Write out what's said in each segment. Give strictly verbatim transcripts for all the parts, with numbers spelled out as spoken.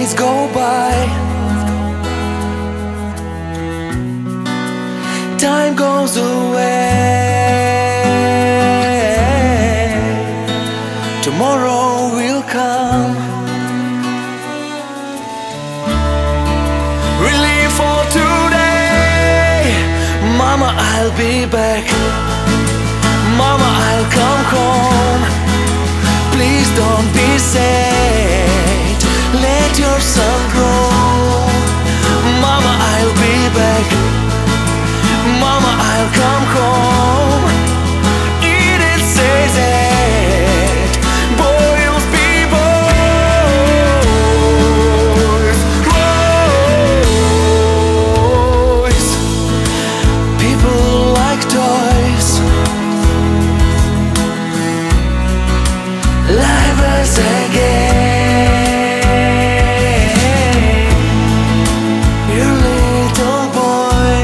days go by, time goes away, tomorrow will come. Relief for today, Mama, I'll be back. Mama, I'll come home. Please don't be sad, let your son grow. Mama, I'll be back. Mama, I'll come home. It is says that boys be boys, boys. People like toys, life is again. Your little boy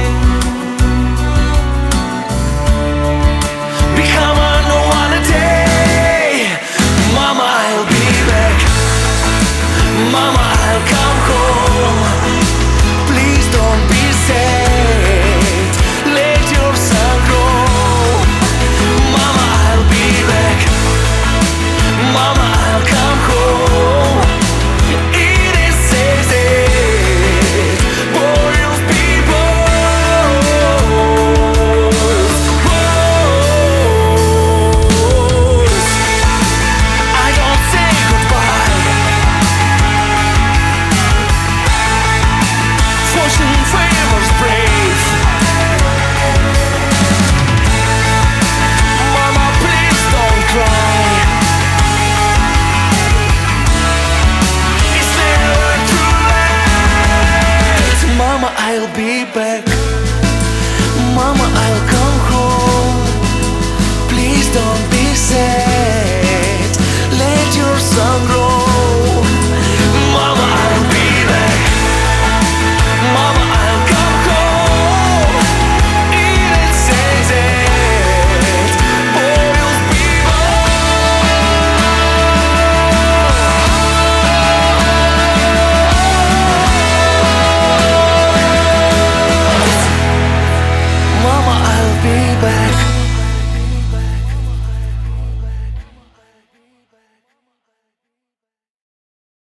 become a no one a day. Mama, I'll be back. Mama, I'll come home. Please don't be sad, let your son grow. Mama, I'll be back. Mama, I'll come home. It is says it, boys be boys, boys. I don't say goodbye. Fortune favors brave. Mama, please don't cry. It's never too late. Mama, I'll be back. Mama, I'll come home. Please don't